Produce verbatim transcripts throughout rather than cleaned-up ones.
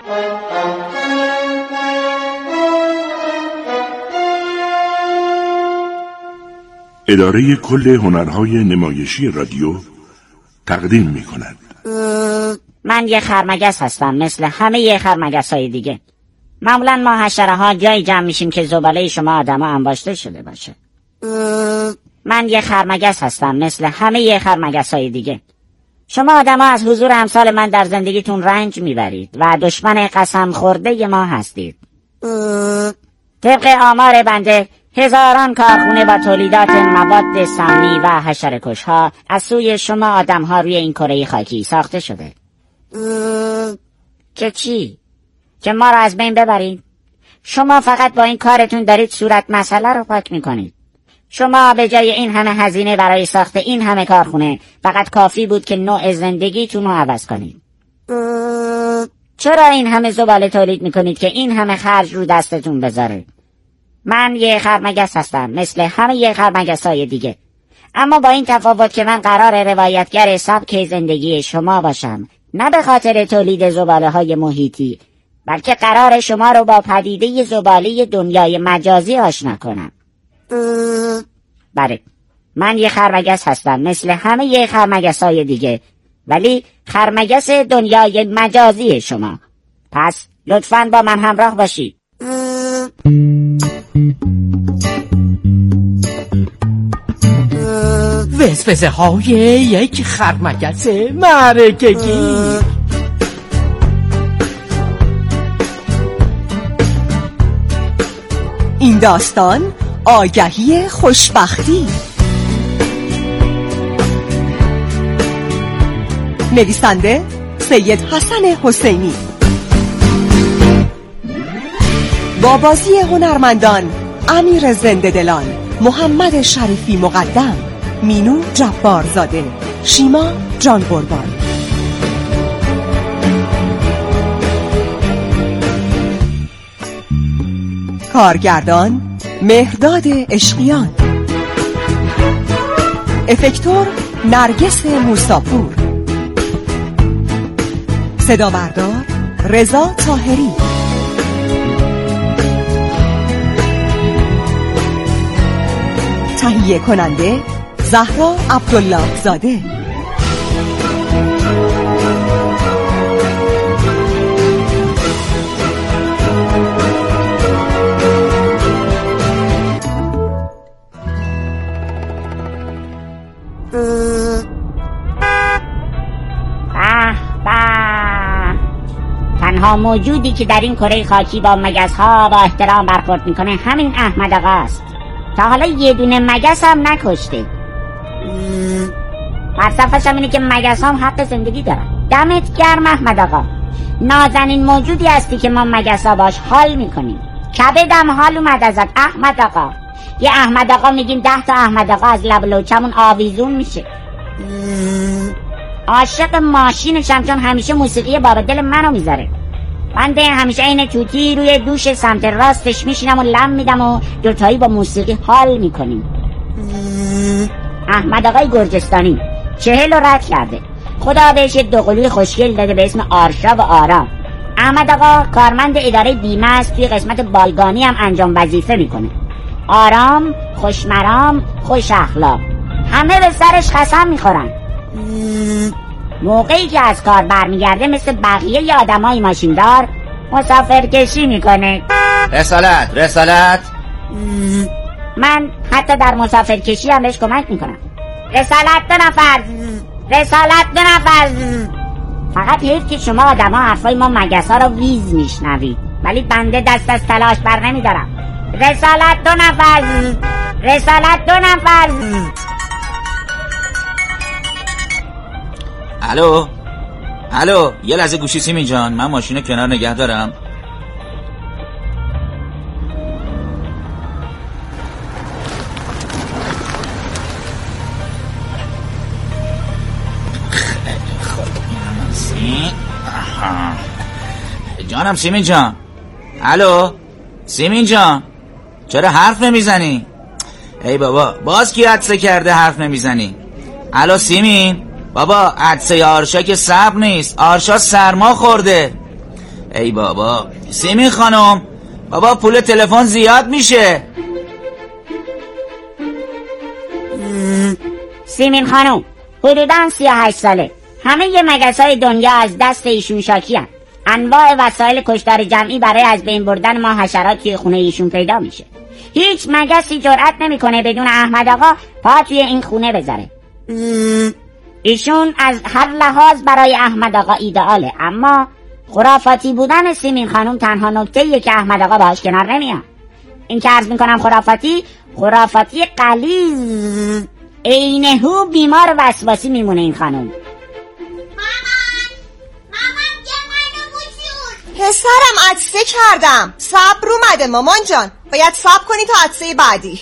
اداره کل هنرهای نمایشی رادیو تقدیم می کند. من یه خرمگس هستم مثل همه یه خرمگس های دیگه. معمولا ما حشره ها جایی جمع میشیم که زباله شما آدم ها انباشته شده باشه. من یه خرمگس هستم مثل همه یه خرمگس های دیگه. شما آدم ها از حضور امثال من در زندگیتون رنج میبرید و دشمن قسم خورده ما هستید. طبق آمار بنده هزاران کارخونه با تولیدات مواد سمی و حشره‌کش ها از سوی شما آدم ها روی این کره خاکی ساخته شده. که چی؟ که ما را از بین ببرید؟ شما فقط با این کارتون دارید صورت مسئله رو پاک میکنید. شما به جای این همه هزینه برای ساخت این همه کارخونه فقط کافی بود که نوع زندگیتون رو عوض کنید. چرا این همه زباله تولید میکنید که این همه خرج رو دستتون بذاره؟ من یه خرمگس هستم مثل همه یه خرمگس های دیگه، اما با این تفاوت که من قرار روایتگر سبک زندگی شما باشم، نه به خاطر تولید زباله های محیطی، بلکه قرار شما رو با پدیده زباله دنیای مجازی آشنا کنم. بله، من یه خرمگس هستم مثل همه یه خرمگس های دیگه، ولی خرمگس دنیای مجازی شما. پس لطفاً با من همراه باشید. وسوسه های یک خرمگس معرکه‌گیر. این داستان آگهی خوشبختی. نویسنده سید حسن حسینی، با بازی هنرمندان امیر زنده‌دلان، محمد شریفی مقدم، مینو جبارزاده، شیما جان قربان. کارگردان مهرداد عشقیان، افکتور نرگس موساپور، صدا بردار رضا طاهری، تهیه کننده زهرا عبدالله زاده. تنها موجودی که در این کره خاکی با مگس ها با احترام برخورد میکنه همین احمد آقا است. تا حالا یه دونه مگس هم نکشته. فلسفه‌ش هم اینه که مگس هم حق زندگی دارن. دمت گرم احمد آقا، نازنین موجودی هستی که ما مگس ها باش حال میکنیم. کبدم حال اومد ازت احمد آقا. یه احمد آقا میگیم ده تا احمد آقا از لب لوچمون آویزون میشه. عاشق ماشینشم چون همیشه موسیقی باب دل منو میذاره. بنده همیشه این توتی روی دوش سمت راستش میشینم و لم میدم و دوتایی با موسیقی حال میکنیم. احمد آقای گرجستانی چهل رو رد کرده. خدا بهش دوقلوی خوشگل داده به اسم آرشا و آرام. احمد آقا کارمند اداره بیمه است، توی قسمت بالگانی هم انجام وظیفه میکنه. آرام، خوشمرام، خوش اخلاق، همه به سرش قسم میخورن. موقعی که از کار برمیگرده مثل بقیه ی آدمای ماشیندار مسافرکشی میکنه. رسالت رسالت من حتی در مسافرکشی هم بهش کمک میکنم. رسالت دو نفر، رسالت دو نفر. فقط حیف که شما آدما حرفای ما مگس ها رو ویز میشنوید، ولی بنده دست از تلاش بر نمیدارم. رسالت دو نفر، رسالت دو نفر. الو الو یه لحظه گوشی سیمین جان، من ماشین کنار نگه دارم. جانم سیمین جان. الو سیمین جان، چرا حرف نمیزنی؟ ای بابا باز کی عطسه کرده حرف نمیزنی؟ الو سیمین بابا، عطسه آرشا که صبر نیست، آرشا سرما خورده. ای بابا سیمین خانم، بابا پول تلفن زیاد میشه. سیمین خانم حدوداً سی و هشت ساله، همه ی مگسای دنیا از دست ایشون شاکی هست. انواع وسایل کشتار جمعی برای از بین بردن ما حشرات توی خونه ایشون پیدا میشه. هیچ مگسی جرأت نمیکنه بدون احمد آقا پا توی این خونه بذاره. ایشون از هر لحاظ برای احمد آقا ایدئاله، اما خرافاتی بودن سیمین خانم تنها نکته‌ایه که احمد آقا باهاش کنار نمیاد. این که عرض میکنم خرافاتی خرافاتی غلیظ عینهو بیمار وسواسی میمونه این خانم. پسرم عطسه کردم، صبر اومده مامان جان، باید صبر کنی تا عطسه بعدی.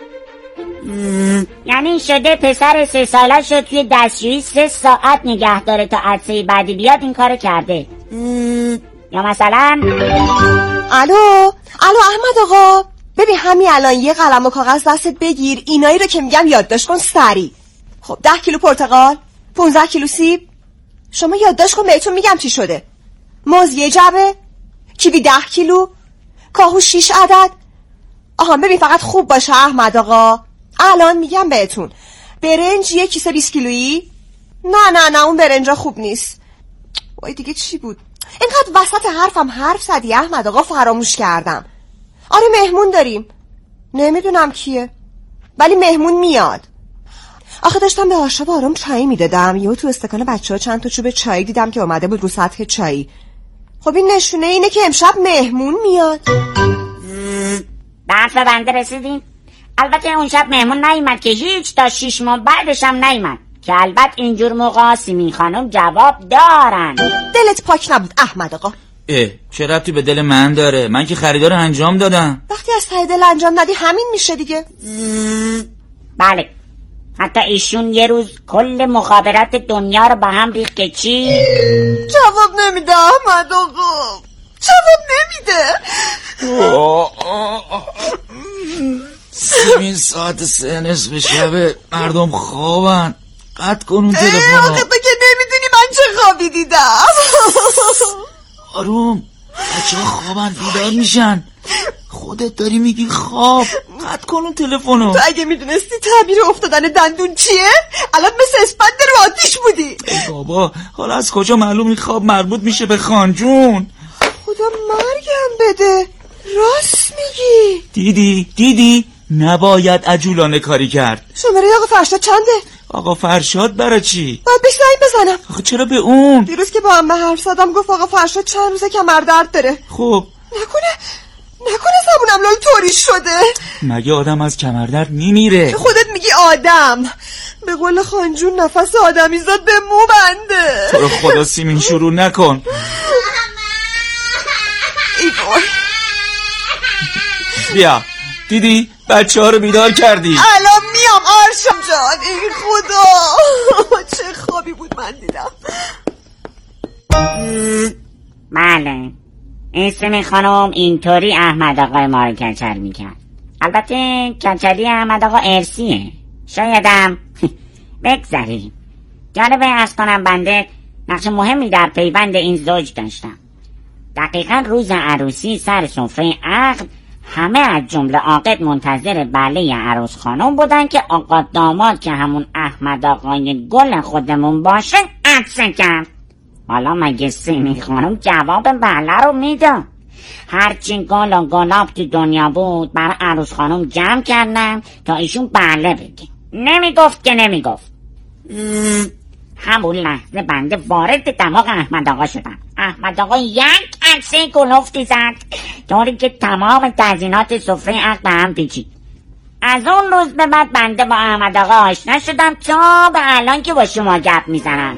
یعنی شده پسر سه ساله شد توی دستشویی سه ساعت نگه داره تا عطسه بعدی بیاد این کارو کرده. یا مثلا الو الو احمد آقا، ببین همین الان یه قلم و کاغذ دستت بگیر، اینایی رو که میگم یادداشت کن سری. خب ده کیلو پرتقال، پونزده کیلو سیب. شما یادداشت کن بهتون میگم چی شده. موز یه جبه، کیوی ده کیلو، کاهو شیش عدد. آها ببین فقط خوب باشه احمد آقا، الان میگم بهتون. برنج یه کیسه بیست کیلویی. نه نه نه اون برنجا خوب نیست. وای دیگه چی بود؟ اینقدر وسط حرفم حرف زدی احمد آقا، فراموش کردم. آره مهمون داریم، نمیدونم کیه ولی مهمون میاد. آخه داشتم به آشا و آرام چای میدادم، یهو تو استکان بچه ها چند تا چوب چای دیدم که اومده بود رو سطح چایی. خب این نشونه اینه که امشب مهمون میاد. به حرف بنده رسیدین؟ البته اون شب مهمون نیومد که هیچ، تا شیش ماه بعدش هم نیومد که البته اینجور موقع سیمین خانم جواب دارن. دلت پاک نبود احمد آقا. اه چه ربطی به دل من داره؟ من که خریدار انجام دادم. وقتی از ته دل انجام ندی همین میشه دیگه. بله، حتی ایشون یه روز کل مخابرات دنیا رو به هم ریخت که چی؟ جواب نمیده احمد آقا، جواب نمیده. سیمین ساعت سه نصف شبه، مردم خوابن، قطع کن اون تلفن. آخه تو که نمیدونی من چه خوابی دیدم. آروم، بچه ها خوابن بیدار میشن، خودت داری میگی خواب، قطع کن اون تلفنو. تو اگه میدونستی تعبیر افتادن دندون چیه الان مثل اسپند رو آتیش بودی. ای بابا حالا از کجا معلوم این خواب مربوط میشه به خانجون؟ خدا مرگم بده، راست میگی. دیدی دیدی نباید عجولانه کاری کرد. شماره آقا فرشاد چنده؟ آقا فرشاد برای چی؟ باید بهش زنگ بزنم. آخه چرا به اون؟ دیروز که با هم به حرف زدم گفت آقا فرشاد چند روزه کمر درد داره. خب نکنه نکنه زبونم لال طوری شده؟ مگه آدم از کمردرد میمیره؟ خودت میگی آدم، به قول خانجون نفس آدمی زاد به مو بنده. تو رو خدا سیمین شروع نکن. ای وای. بیا دیدی بچه ها رو بیدار کردی. الان میام آرشم جان. ای خدا چه خوابی بود من دیدم. بله، این سیمین خانم اینطوری احمد آقای ما رو کچل میکرد. البته کچلی احمد آقا ارسیه، شایدم بگذاریم. جالبه از کنم بنده نقش مهمی در پیوند این زوج داشتم. دقیقا روز عروسی سر سفره عقد همه از جمله عاقد منتظر بله عروس خانم بودن که آقا داماد که همون احمد آقای گل خودمون باشه عطسه کرد. حالا مگه سیمین خانم جواب بله رو میداد؟ هرچی گل و گلاب تو دنیا بود برای عروس خانم جمع کردن تا ایشون بله بگه. نمیگفت که نمیگفت. همون لحظه بنده وارد دماغ احمد آقا شدم. احمد آقا یک عکسه گلفتی زد طوری که تمام تزیینات سفره عقد به هم پیچید. از اون روز به بعد بنده با احمد آقا آشنا شدم تا به الان که با شما گپ میزنم.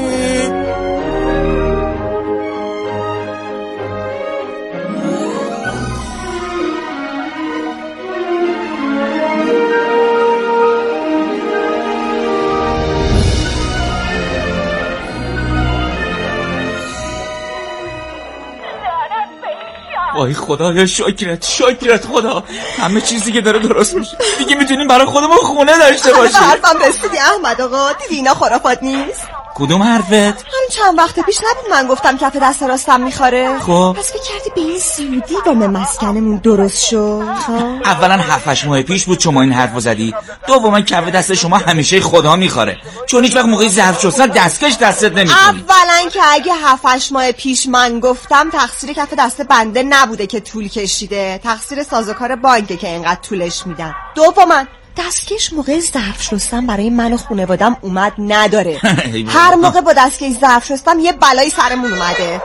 وای خدایا شکرت شکرت خدا، همه چیزی که داره درست میشه. دیگه میتونیم برای خودمون خونه داشته باشیم. حرفم رسیدی احمد آقا، دیدی اینا خرافات نیست؟ کدوم حرفت؟ همین چند وقت پیش نبود من گفتم کف دست راستم میخوره؟ خب پس فکر کردی به این زودی وام مسکنمون درست شد؟ اولا هفت هشت ماه پیش بود شما این حرفو زدی. دوما کف دست شما همیشه خدا میخوره، چون هیچ وقت موقع ظرف شستن دستکش دستت نمیکنی. اولا که اگه هفت هشت ماه پیش من گفتم تقصیر کف دست بنده نبوده که طول کشیده، تقصیر سازوکار بانکه که اینقدر طولش میدن. دوما دستکش موقع ظرف شستن برای من و خانواده‌ام اومد نداره. هر موقع با دستکش ظرف شستم یه بلایی سرمون اومده.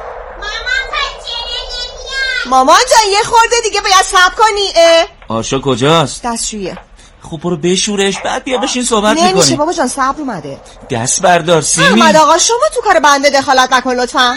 مامان جان یه خورده دیگه باید صبر کنی. آرشا کجاست؟ دستشویه. خب برو بشورش بعد بیا بشین صحبت میکنی. نمیشه بابا جان صبر اومده. دست بردار سیمین. احمد آقا شما تو کار بنده دخالت نکن لطفا.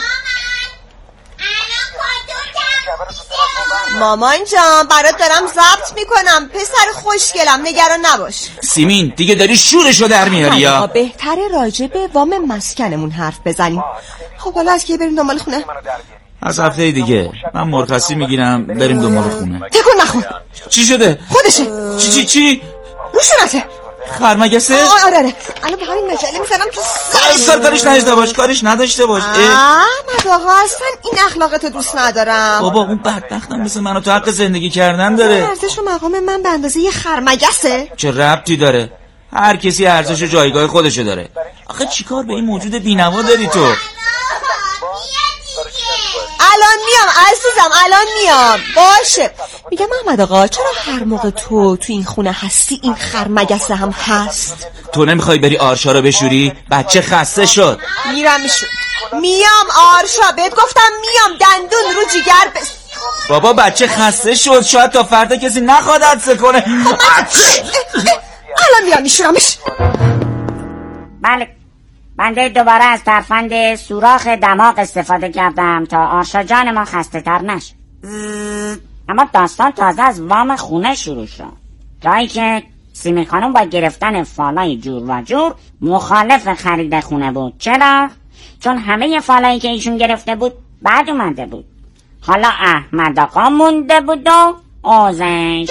مامان جان برات دارم ضبط میکنم، پسر خوشگلم نگران نباش. سیمین دیگه داری شورشو در میاری یا؟ بهتره راجع به وام مسکنمون حرف بزنیم. خب حالا از کی بریم دنبال خونه؟ از هفته دیگه من مرخصی میگیرم بریم دنبال خونه. تکون نخور. چی شده؟ خودشه. چی چی چی؟ روشونته. خرمگسه؟ آره آره الان به همین مجله میزنم تو سر. کارش نداشته باش کارش نداشته باش. احمد آقا اصلا این اخلاقتو دوست ندارم. بابا اون بدبختم مثل منو تو حق زندگی کردن داره. ارزش و مقام من به اندازه یه خرمگسه؟ چه ربطی داره؟ هر کسی ارزش و جایگاه خودشو داره. آخه چیکار به این موجود بی‌نوا داری تو؟ الان میام عزیزم الان میام. باشه میگم احمد آقا چرا هر موقع تو تو این خونه هستی این خرمگسه هم هست؟ تو نمیخوای بری آرشا رو بشوری؟ بچه خسته شد. میرم میشون. میام آرشا بهت گفتم میام. دندون رو جیگر بس. بابا بچه خسته شد، شاید تا فردا کسی نخواد عطسه کنه. الان میام میشونمش. بله بنده دوباره از ترفند سوراخ دماغ استفاده کردم تا آرشا جان ما خسته تر نشه. اما داستان تازه از وام خونه شروع شد، جایی که سیمین خانم با گرفتن فالای جور و جور مخالف خرید خونه بود. چرا؟ چون همه فالایی که ایشون گرفته بود بعد اومده بود. حالا احمد آقا مونده بود و آزش.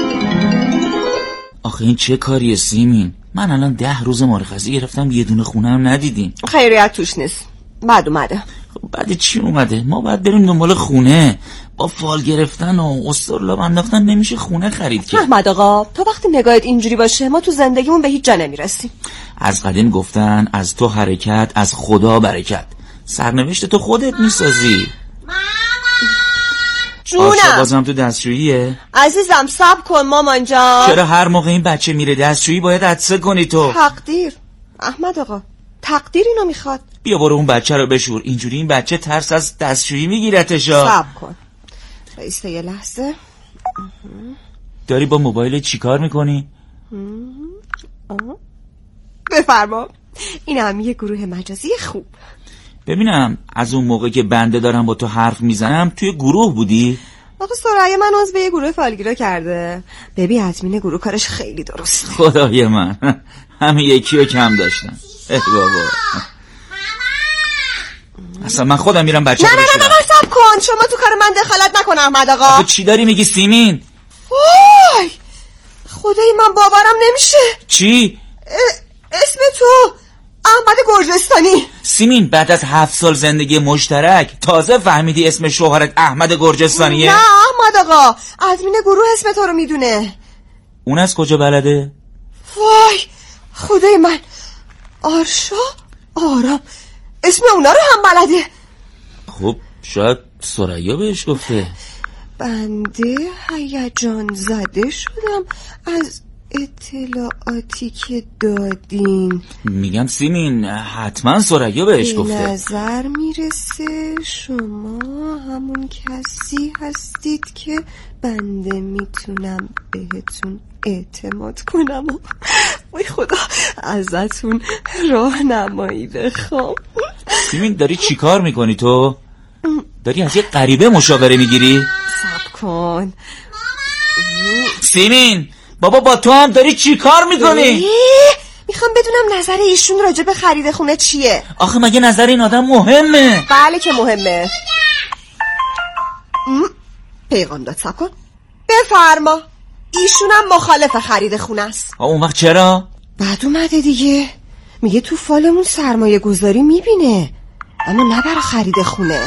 آخه این چه کاریه سیمین؟ من الان ده روز مرخصی گرفتم یه دونه خونه هم ندیدیم. خیریت توش نیست. بعد اومده. خب بعد چی اومده؟ ما باید بریم دنبال خونه. با فال گرفتن و استرلاب انداختن نمیشه خونه خرید که. احمد آقا تو وقتی نگاهت اینجوری باشه ما تو زندگیمون به هیچ جا نمیرسیم. از قدیم گفتن از تو حرکت از خدا برکت. سرنوشت تو خودت میسازی. جونم بازم تو دستشوییه؟ عزیزم صبر کن مامان جان. چرا هر موقع این بچه میره دستشویی باید عطسه کنی تو؟ تقدیر احمد آقا تقدیر اینو میخواد. بیا برو اون بچه رو بشور، اینجوری این بچه ترس از دستشویی میگیرتشا. صبر کن بایسته یه لحظه. داری با موبایل چی کار میکنی؟ بفرما. این هم یه گروه مجازی خوب. ببینم از اون موقع که بنده دارم با تو حرف میزنم توی گروه بودی؟ آقا سرعه من عضو یه گروه فالگیرا کرده. ببین ادمین گروه کارش خیلی درسته. خدای من همه یکی رو کم داشتم. اه بابا اصلا من خودم میرم بچه نه نه نه نه صبر کن شما تو کار من دخالت نکن احمد آقا. آقا چی داری میگی سیمین؟ وای خدای من باورم نمیشه. چی؟ اسم تو احمد گرجستانی. سیمین بعد از هفت سال زندگی مشترک تازه فهمیدی اسم شوهرت احمد گرجستانیه؟ نه احمد آقا ادمین گروه اسم تو رو میدونه. اون از کجا بلده؟ وای خدای من آرشا آرام اسم اونا رو هم بلده. خب شاید ثریا بهش گفته. بنده هیجان زده شدم از اطلاعاتی که دادین. میگم سیمین حتما ثریا بهش گفته. به نظر میرسه شما همون کسی هستید که بنده میتونم بهتون اعتماد کنم. وای خدا ازتون راهنمایی بخوام. سیمین داری چی کار میکنی تو؟ داری از یه غریبه مشاوره میگیری؟ صبر کن سیمین بابا با تو هم داری چی کار میکنی؟ میخوام بدونم نظر ایشون راجع به خرید خونه چیه. آخه مگه نظر این آدم مهمه؟ بله که مهمه. پیغام داد صبر کن. بفرما. ایشون هم مخالف خرید خونه است. اون وقت چرا؟ بعد اومده دیگه. میگه تو فالمون سرمایه گذاری میبینه، اما نه برای خرید خونه.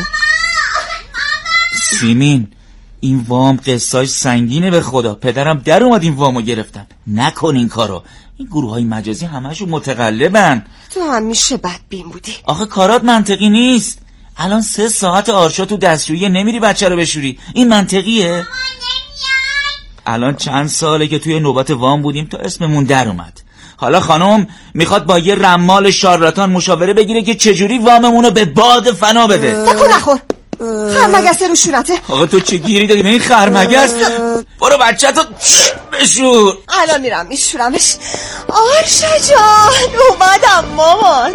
سیمین این وام قصاش سنگینه به خدا. پدرم در اومد این وامو گرفتن. نکن این کارو. این گروه های مجازی همشون متقلبن. تو همیشه بدبین بودی. آخه کارات منطقی نیست. الان سه ساعت آرشا تو دستشویی نمیری بچه رو بشوری. این منطقیه؟ الان چند ساله که توی نوبت وام بودیم تا اسممون در اومد. حالا خانم میخواد با یه رمال شارلاتان مشاوره بگیره که چجوری واممونو به باد فنا بده. تکو نخور، خرمگسه رو شونته. آقا تو چه گیری داری به این خرمگس؟ برو بچه تو بشور. الان میرم میشورمش. آرشا جان اومدم مامان.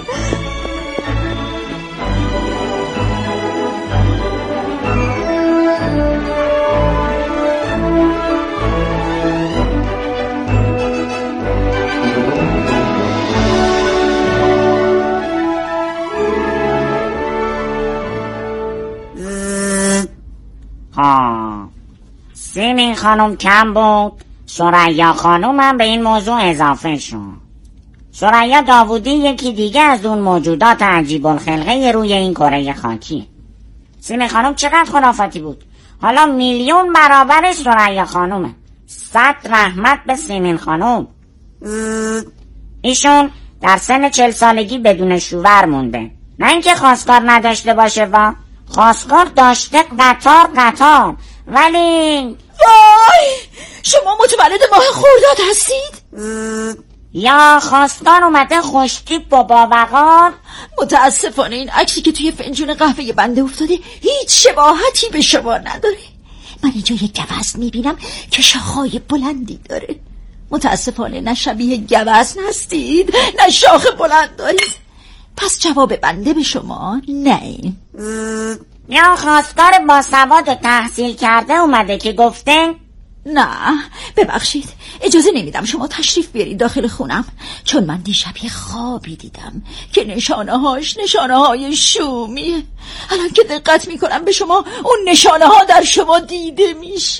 ها سیمین خانم کم بود، ثریا خانم هم به این موضوع اضافه شد. ثریا داوودی یکی دیگه از اون موجودات عجیب الخلقه روی این کره خاکی. سیمین خانم چقدر خرافاتی بود، حالا میلیون برابرش ثریا خانومه. صد رحمت به سیمین خانم. ایشون در سن چل سالگی بدون شوهر مونده، نه اینکه خواستگار نداشته باشه، و خواستگار داشته قطار قطار، ولی وای شما متولد ماه خرداد هستید؟ یا خواستگار اومده خوشتیپ و باوقار. متاسفانه این عکسی که توی فنجون قهوه بنده افتاده هیچ شباهتی به شما نداره. من اینجا یک گوزن میبینم که شاخهای بلندی داره. متاسفانه نه شبیه گوزن هستید نه شاخ بلند دارید. پس جواب بنده به شما نه. یا خواستگار با سواد و تحصیل کرده اومده که گفته نه ببخشید اجازه نمیدم شما تشریف بیارید داخل خونم، چون من دیشب یه خوابی دیدم که نشانه هاش نشانه های شومیه. الان که دقت میکنم به شما اون نشانه ها در شما دیده میشه.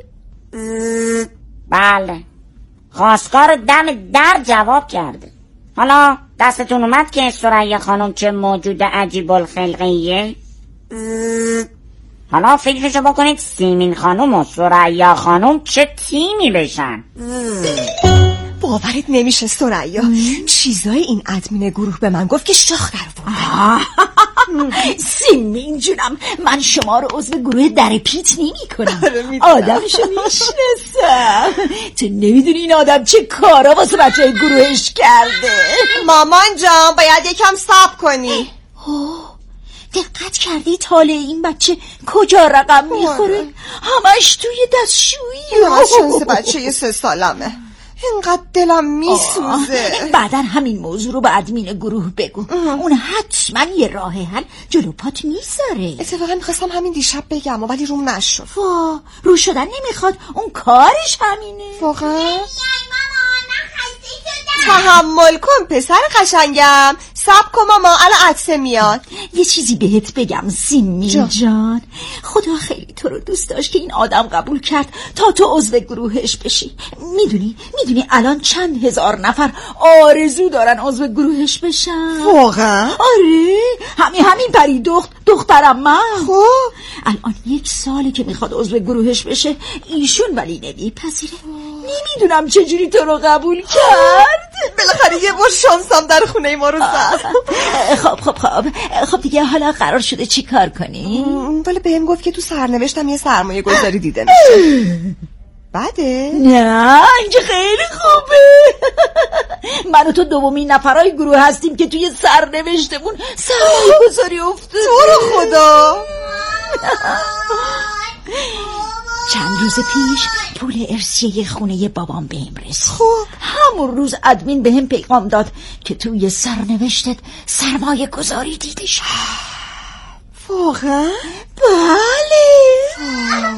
بله خواستگار دم در جواب کرده. حالا دستتون اومد که ثریا خانم چه موجود عجیب الخلقیه؟ حالا فکرشو بکنید سیمین خانم و ثریا خانم چه تیمی بشن. باورت نمیشه ثریا، چیزای این ادمین گروه به من گفت که شاخ در بود. سیمین جونم من شما رو عضو گروه در پیت نمی کنم، آدمشو میشناسم. تو نمیدونی این آدم چه کارا واسه بچه های گروهش کرده. مامان جان باید یکم صبر کنی. دقت کردی تاله این بچه کجا رقم میخوره؟ همش توی دستشویی. من شانس بچه یه سه سالمه، اینقدر دلم میسوزه. بعدن همین موضوع رو به ادمین گروه بگو، اون حتما یه راه حل جلو پات میذاره. اتفاقا میخواستم همین دیشب بگم ولی روم نشد. وا رو شدن نمیخواد، اون کارش همینه. واقعا تحمل کن پسر قشنگم، صبر کن ماما الان عطسه میاد. یه چیزی بهت بگم سیمین جان. جان خدا خیلی تو رو دوست داشت که این آدم قبول کرد تا تو عضو گروهش بشی. میدونی میدونی الان چند هزار نفر آرزو دارن عضو گروهش بشن. واقعا؟ آره همین همین پری دخت دخترم من. خب الان یک ساله که میخواد عضو گروهش بشه، ایشون ولی نمیپذیره. نمیدونم چجوری تو رو قبول کرد. بالاخره یه بار شانسم در خونه ما رو زد. خب خب خب خب دیگه حالا قرار شده چی کار کنی؟ ولی بهم گفت که تو سرنوشتم یه سرمایه گذاری دیده میشه. بده؟ نه اینجا خیلی خوبه. من و تو دومین نفرای گروه هستیم که توی سرنوشتمون سرمایه گذاری افتاده. تو رو خدا. چند روز پیش پول ارثیه خونه بابام بهم رسید. خب همون روز ادمین بهم پیغام داد که توی سرنوشتت سرمایه گذاری دیده شد. واقعا؟ بله.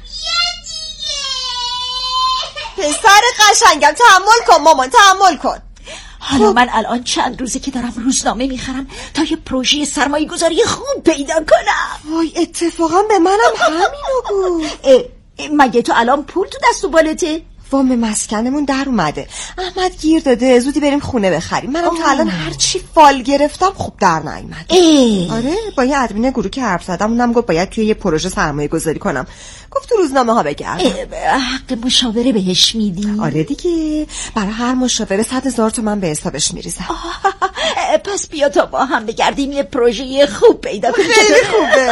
پسر قشنگم تحمل کن مامان تحمل کن. حالا من الان چند روزه که دارم روزنامه میخرم تا یه پروژه سرمایه گذاری خوب پیدا کنم. وای اتفاقا به منم همینو بود. مگه تو الان پول تو دست و بالته؟ وام مسکنمون در اومده. احمد گیر داده زودی بریم خونه بخریم. منم تا الان هر چی فال گرفتم خوب در نیومد. آره با یه ادمین گروه که حرف زدم اونم گفت باید توی یه پروژه سرمایه گذاری کنم. گفت تو روزنامه ها بگردم. حق مشاوره بهش میدی؟ آره دیگه، برای هر مشاوره صد هزار تومن به حسابش میریزم. پس بیا تا با هم بگردیم یه پروژه خوب پیدا کنیم. خیلی خوبه.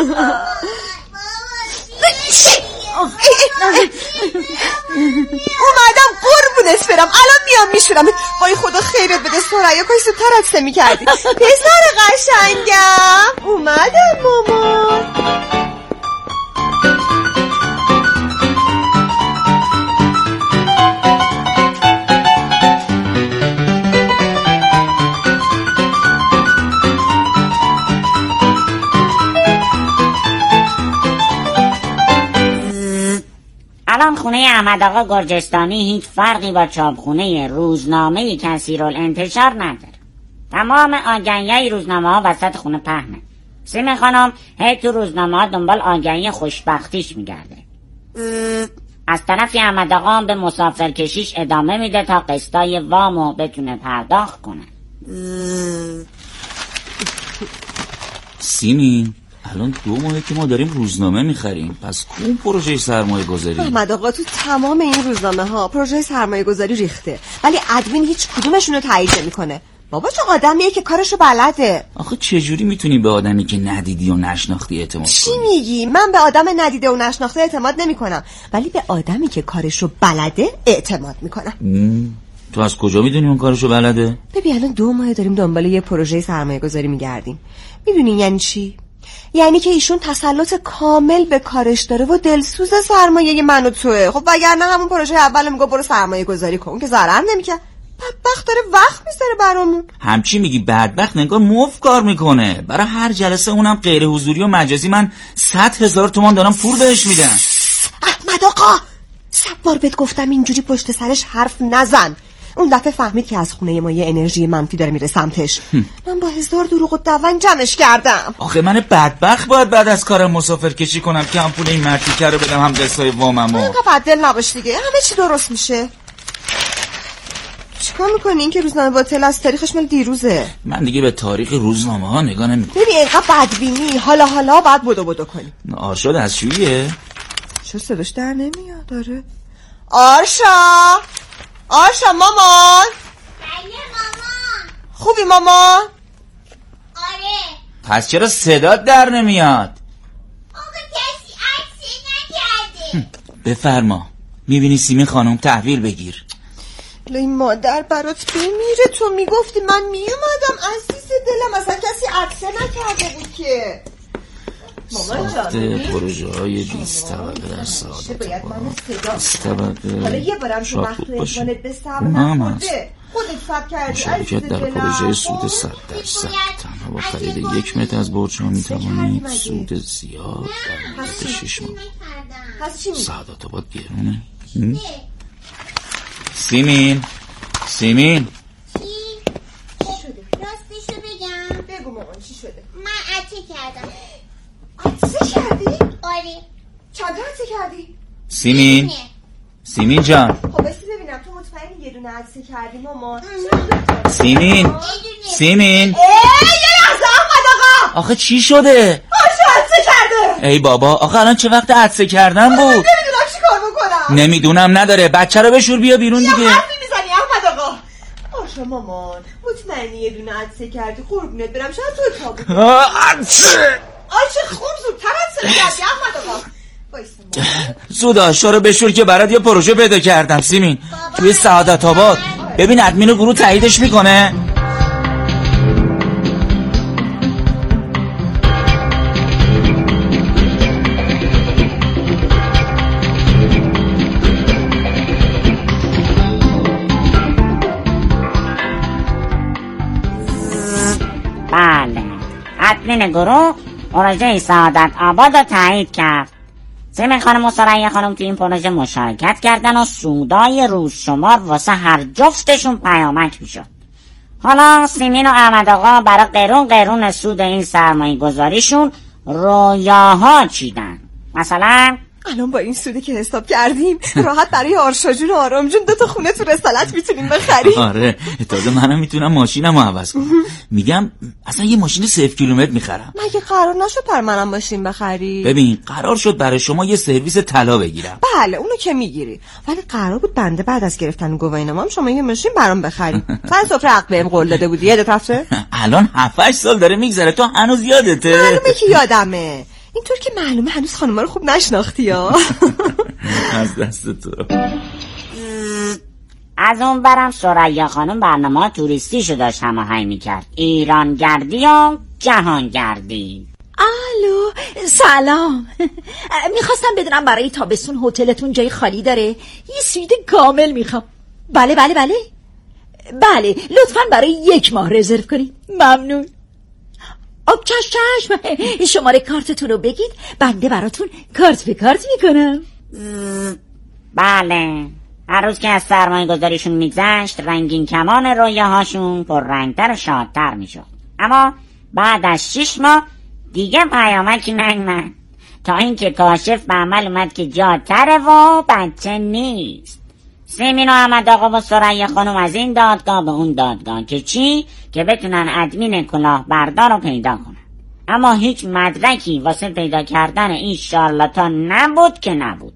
اومدم قربونت برم، الان میام میشورم. وای خدا خیرت بده سریا، کاش زودتر عطسه میکردی. پسر قشنگم اومدم مامان. الان خونه احمد آقا گرجستانی هیچ فرقی با چاپخونه روزنامه کثیرالانتشار نداره. تمام آگهی‌های روزنامه ها وسط خونه پهنه. سیمین خانم هی تو روزنامه ها دنبال آگهی خوشبختیش میگرده. از طرفی احمد آقا به مسافر کشیش ادامه میده تا قسطای وامو بتونه پرداخت کنه. سیمین الان دو ماهه که ما داریم روزنامه میخریم، پس کدوم پروژه سرمایه گذاری؟ احمد آقا تو تمام این روزنامه ها پروژه سرمایه گذاری ریخته، ولی ادمین هیچ کدومشون رو تایید نمیکنه. بابا چه آدمیه که کارشو بلده. آخه چجوری میتونی به آدمی که ندیدی و نشناختی اعتماد کنی؟ چی میگی؟ من به آدم ندیده و نشناخته اعتماد نمیکنم، ولی به آدمی که کارشو بلده اعتماد میکنم. تو از کجا میدونی اون کارشو بلده؟ ببین الان دو ماه داریم دنبال یه پروژه سرمایه گذاری میگردیم. میدونی یعنی چی؟ یعنی که ایشون تسلط کامل به کارش داره و دلسوز سرمایه من و توه. خب وگرنه همون پروژه اول میگه برو سرمایه گذاری کن که ضرر نمیکنه. بدبخت داره وقت میذاره برامون. همچی میگی بدبخت؟ نگار موف کار میکنه. برای هر جلسه اونم غیر حضوری و مجازی من صد هزار تومان دارم پول بهش میدم. احمد آقا صد بار بهت گفتم اینجوری پشت سرش حرف نزن. اون دفعه فهمید که از خونه ما یه انرژی منفی داره میره سمتش. من با هزار دروغ و دون جمعش کردم. آخه من بدبخت باید بعد از کارم مسافر کشی کنم که هم پول این مرتیکه رو بدم هم قسطای واممو. اینقدر دل نباش دیگه، همه چی درست میشه. چیکار میکنی؟ این که روزنامه باطل است، تاریخش مال دیروزه. من دیگه به تاریخ روزنامه ها نگاه نمیکنم. ببین اینقدر بدبینی، حالا حالا باید بدو بدو کنی. آرشا دستشوییه؟ چه صداش در نمیاد؟ داره آرشا آرشا مامان. بله مامان. خوبی مامان؟ آره. پس چرا صدات در نمیاد؟ آقا کسی عکسی نکرده. بفرما. میبینی سیمین خانم تحویل بگیر. لای مادر برات بمیره، تو میگفتی من میومدم عزیز دلم، اصلا کسی عکسه نکرده بود که. ساخته پروژه های بیست طبقه در سعادت آباد. حالا یه بارم تو وقت ریزوانت به صبر نخورده خودت ثبت کردی. مشارکت در پروژه سود صد درصد. تنها با خرید یک متر از برج ها میتوانید سود زیاد در مدت شش ماه. سعادت آباد گرونه. سیمین سیمین چی؟ شده؟ راستشو بگم؟ بگو مامان چی شده؟ من عطه کردم. عطسه کردی؟ آره. چند عطسه کردی؟ سیمین سیمین جان. خب بسی ببینم تو مطمئنی یه دونه عطسه کردی مامان؟ سیمین سیمین ای یه لحظه احمد آقا. آخه چی شده؟ آرشا عطسه کرده. ای بابا آخه الان چه وقت عطسه کردن بود؟ نمیدونم چی کار بکنم. نمیدونم نداره، بچه رو بشور بیا بیرون دیگه. یه حرفی میزنی احمد آقا. آرشا مامان مطمئنی یه دونه عطسه کردی؟ قربونت برم شاید تو تا بود. عطسه آرشا خوب زودتر عطسه کردی احمد آقا. زود آشا رو بشور که برات یه پروژه پیدا کردم سیمین توی سعادت آباد. ببین ادمین گروه تاییدش میکنه. بله ادمین گروه پروژه سعادت آباد رو تایید کرد. سیمین خانم و سریا خانم تو این پروژه مشارکت کردن و سودای روز شمار واسه هر جفتشون پیامک میشد. حالا سیمین و احمد آقا برای قرون قرون سود این سرمایه گذاریشون رویاها چیدن. مثلا الان با این سودی که حساب کردیم راحت برای آرشا جون و آرام جون دو تا خونه تو رسالت میتونیم بخریم. آره تازه منم میتونم ماشینمو عوض کنم. میگم اصلا یه ماشین صفر کیلومتر میخرم. مگه قرار نشد پر منم ماشین بخری؟ ببین قرار شد برای شما یه سرویس طلا بگیرم. بله اونو که میگیری، ولی قرار بود بنده بعد از گرفتن گواهینامه‌ام شما یه ماشین برام بخری. سر سفره عقد بهم قول داده بودی، یادت رفته؟ الان هفت هشت سال داره میگذره تو هنوز یادته؟ معلومه که یادمه. اینطور که معلومه هنوز خانم‌ها رو خوب نشناختی ها. از دست تو. از اون برم ثریا خانم برنامه توریستیشو داشت هماهنگ میکرد، ایران گردی و جهان گردی. الو سلام. میخواستم بدونم برای تابستون هتلتون جای خالی داره؟ یه سویت کامل میخوام. بله بله بله بله لطفاً برای یک ماه رزرو کنید. ممنون. آب چش چشم. شماره کارتتون رو بگید بنده براتون کارت به کارت میکنم. بله هر روز که از سرمایه گذاریشون میگذشت رنگین کمان رویاهاشون پر رنگتر و شادتر میشد، اما بعد از شش ماه دیگه پیامکی نیامد تا اینکه کاشف به عمل اومد که جاتره و بچه نیست. سیمین و احمد آقا و ثریا خانم از این دادگاه به اون دادگاه که چی؟ که بتونن ادمین کلاه بردار رو پیدا کنن، اما هیچ مدرکی واسه پیدا کردن این شارلاتان نبود که نبود.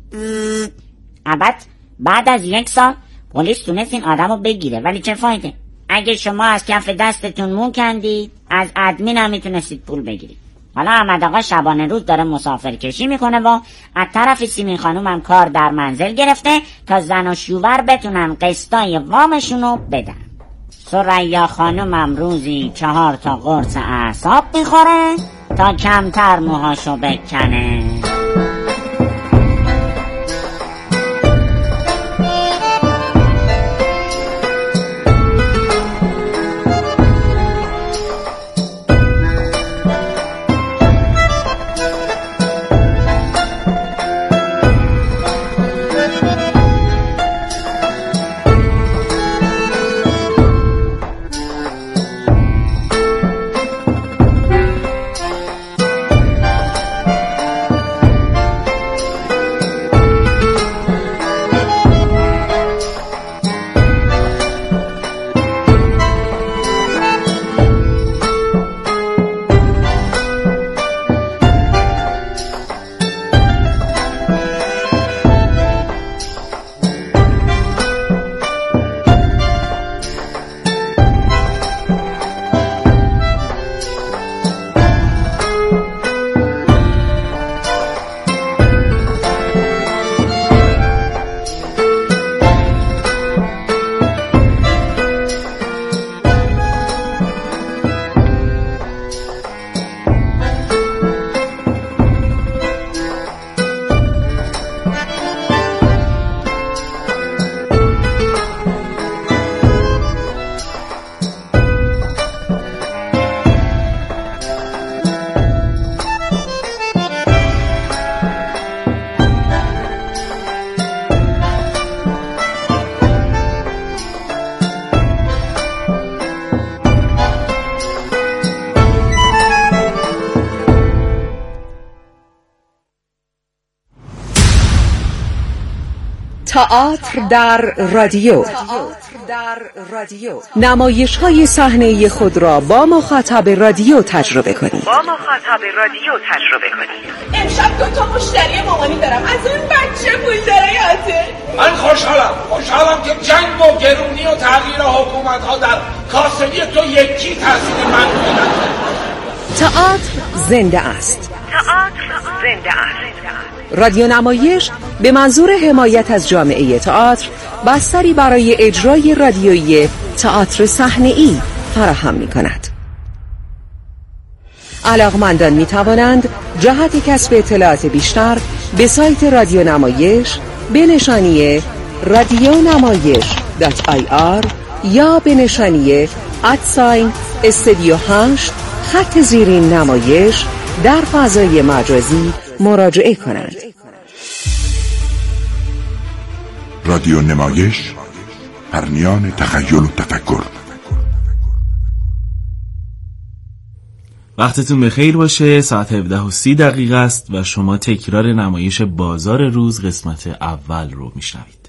البته بعد از یک سال پلیس تونست این آدم رو بگیره، ولی چه فایده؟ اگه شما از کف دستتون مو کندید از ادمین هم میتونستید پول بگیرید. حالا احمد آقا شبانه روز داره مسافر کشی میکنه و از طرف سیمین خانوم هم کار در منزل گرفته تا زن و شوهر بتونن قسطای وامشونو بدن. ثریا خانوم هم روزی چهار تا قرص اعصاب میخوره تا کمتر موهاشو بکنه. تئاتر در رادیو. نمایش‌های صحنه‌ای خود را با مخاطب رادیو تجربه کنید. با مخاطب رادیو تجربه کنید. امشب دو تا مشتری مامانی دارم، از اون بچه پول داره یاده. من خوشحالم خوشحالم که جنگ و گرونی و تغییر حکومت‌ها در کاسبی تو یکی تاثیر من بودن. تئاتر زنده است. تئاتر زنده است. رادیو نمایش به منظور حمایت از جامعه تئاتر بستری برای اجرای رادیویی تئاتر صحنه‌ای فراهم می‌کند. علاقمندان می‌توانند جهت کسب اطلاعات بیشتر به سایت رادیو نمایش به نشانی رادیو نمایش دات آی آر یا به نشانی ادساین استودیو هشت خط زیرین نمایش در فضای مجازی مراجعه کنند. رادیو نمایش، پرنیان تخیل و تفکر. وقتتون بخیر باشه. ساعت هفده و سی دقیقه است و شما تکرار نمایش بازار روز قسمت اول رو میشنوید.